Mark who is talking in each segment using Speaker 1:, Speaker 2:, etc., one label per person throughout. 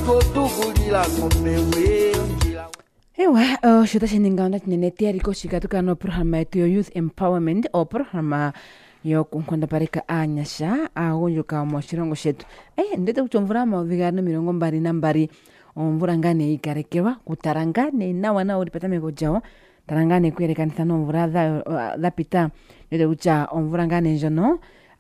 Speaker 1: Ewa, shuta sheninga onda tineneti ariko shikatuka no programa yetu yo Youth Empowerment o programa yo kunkonda pareka anyasha agonjoka mu shirongo shetu. Ndete kuchomvura mavigano mirongo mbari na mbari omvura ngane ikarekerwa kutarangane na wana ulipata megojao tarangane kwerekanisa no mvura dha pita ndete kucha omvura ngane jono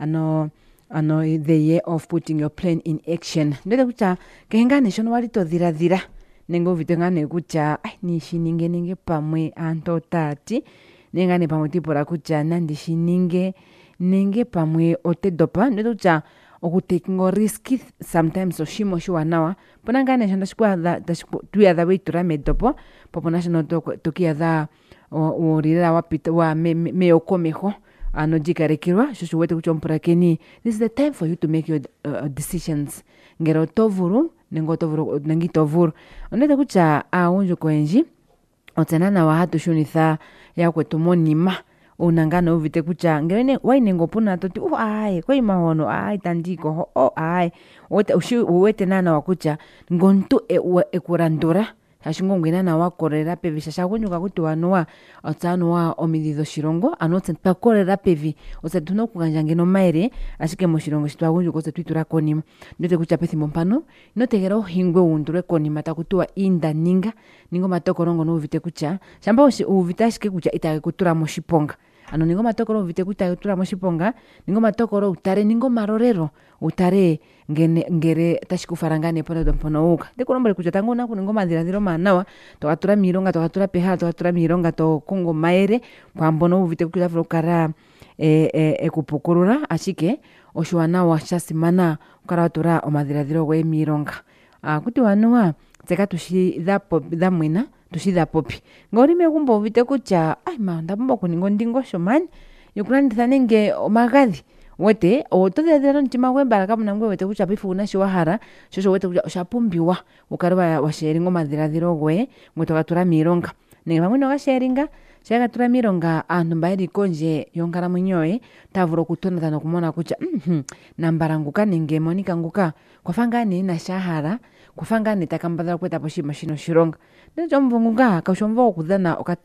Speaker 1: ano the year of putting your plan in action. Ndete kucha kengane shono walito dhira nengo vitengane kucha nishininge pamwe anto tati nengane pamwe tipora kucha nandishininge nenge pamwe otedopa ndo kucha okutakingo riski sometimes oshimo shiwanawa ponangane shanda shikwa tuya dha weitura medopo popona shino tokia dha orira wapita wa meokomeho ano jikarekirwa shosho wete kuchompura keni. This is the time for you to make your decisions ngero tovuru nengi tovuru onete kucha aunjo kwenji otenana wa hatu shunitha ya kwetu monima unangana uvite kucha ngerene wainengo puna toti kwa imahono tandiko wote uwete nana wakucha ngontu ekurandura hashingongwena na wakorera pevi shashakunjuka kuti wanwa otsanwa omidido shirongo anotse pakorera pevi otatuno kuganjangeno maere ashike mu shirongo shitwakunjuka otse twitura konima ndote kucha pethimo mpano notegera ohingwe undure konima takutua inda ningo matokorongo no uvite kucha shamba uvita ashike kucha itake kutura mu shiponga ano ningo matokoro uvite kuta kutura mu shiponga ningo matokoro utare ningo marorero utare ngere tashikufarangane pona dompono uka dekonombere kucha tango na kuningo madhiradhiro manawa tokatura mironga tokatura peha tokatura mironga to kongo maere kwambono uvite kucha frokara ekupukurura ashike oshwana wa shasimana ukara watura omadhiradhiro gwe mironga kuti wanwa tseka tushidha mwina tushidha popi ngori megumbo uvite kucha ndapomba kuningo ndingo shomani yukulanditha nenge omagadhi wete otodhedhero ntima gwembala kamuna ngwe wete kucha pifuna shiwahara shosho wete kucha oshapumbiwa ukariwa washaringa omadhiradhiro gwe tokatura miilonga nenge pamwe nogasheringa shagatura miilonga aantu mbairi konje yonkalamwenyo yoye tavulu okutonata nokumona kucha nambala nguka nenge monika nguka kwafangane na shahara kufangane takambadhala kweta poshima shino shironga ndio chomvunguka kaushomva okudhana